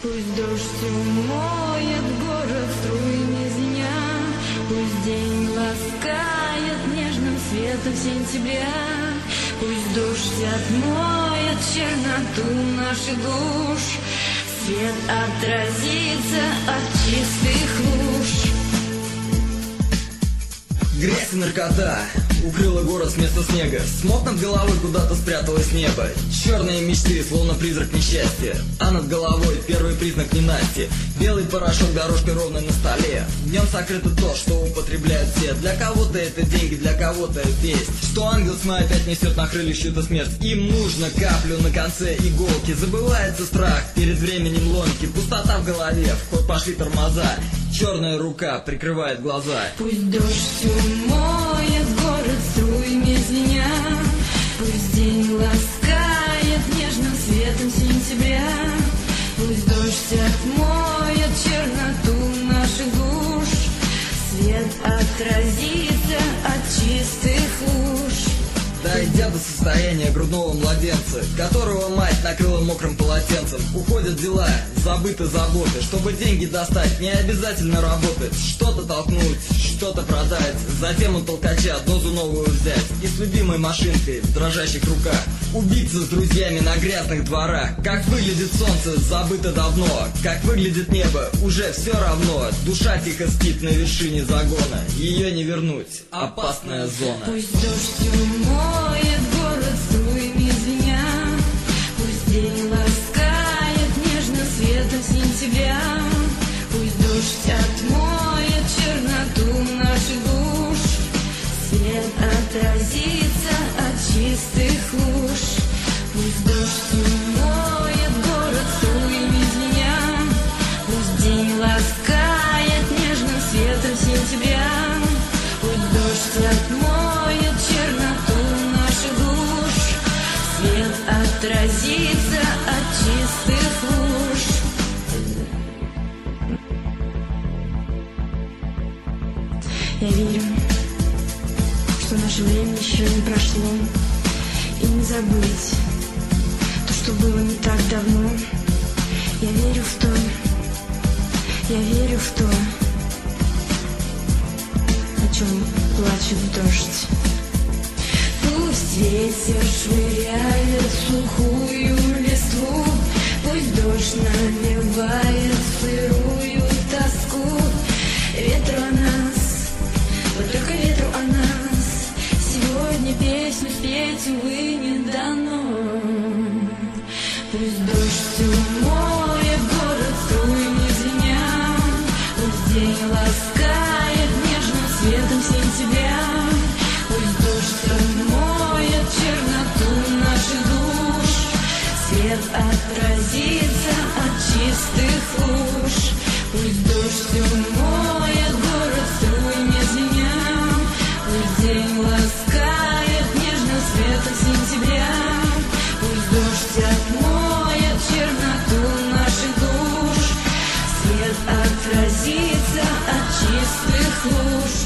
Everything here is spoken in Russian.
Пусть дождь умоет город струями звеня, пусть день ласкает нежным светом сентября, пусть дождь отмоет черноту наших душ, свет отразится от чистых луж. Грязь и наркота укрыла город вместо снега. Смог над головой куда-то спряталось небо. Черные мечты, словно призрак несчастья. А над головой первый признак ненасти. Белый порошок дорожкой ровной на столе. В нем сокрыто то, что употребляют все. Для кого-то это деньги, для кого-то весть. Что ангел с мая опять несет на крыльях чью-то смерть. Им нужно каплю на конце иголки. Забывается страх перед временем ломки. Пустота в голове, в ход пошли тормоза. Черная рука прикрывает глаза. Пусть дождь умоет город струями звеня, пусть день ласкает нежным светом сентября, пусть дождь отмоет черноту наших душ, свет отразится от чистых луж. Дойдя до состояния грудного младенца, которого мать накрыла мокрым полотенцем, уходят дела, забыты заботы. Чтобы деньги достать, не обязательно работать. Что-то толкнуть, что-то продать, затем у толкача дозу новую взять. И с любимой машинкой в дрожащих руках убиться с друзьями на грязных дворах. Как выглядит солнце, забыто давно. Как выглядит небо, уже все равно. Душа тихо спит на вершине загона. Ее не вернуть, опасная зона. Пусть дождь умоет город струями звеня, пусть день ласкает нежным светом сентября, пусть дождь отмоет черноту наших душ, свет отразится от чистых луж. Пусть дождь умоет город струями звеня, пусть день ласкает нежным светом сентября, пусть дождь отмоет черноту наших душ, свет отразится от чистых луж. Я верю, что наше время еще не прошло, и не забыть то, что было не так давно. Я верю в то, о чем плачет дождь. Пусть ветер швыряет сухую листву, пусть дождь навевает сырую тоску. Ветру о нас, вот только ветру о нас сегодня песню спеть, увы, не дано. Пусть дождь умоет город струями звеня, пусть день ласкает нежным светом сентября, пусть дождь отмоет черноту наших душ, свет отразится от чистых луж. Пусть дождь умоет город струями звеня, пусть день ласкает нежным светом сентября, пусть дождь отмоет черноту наших душ, свет отразится от чистых луж.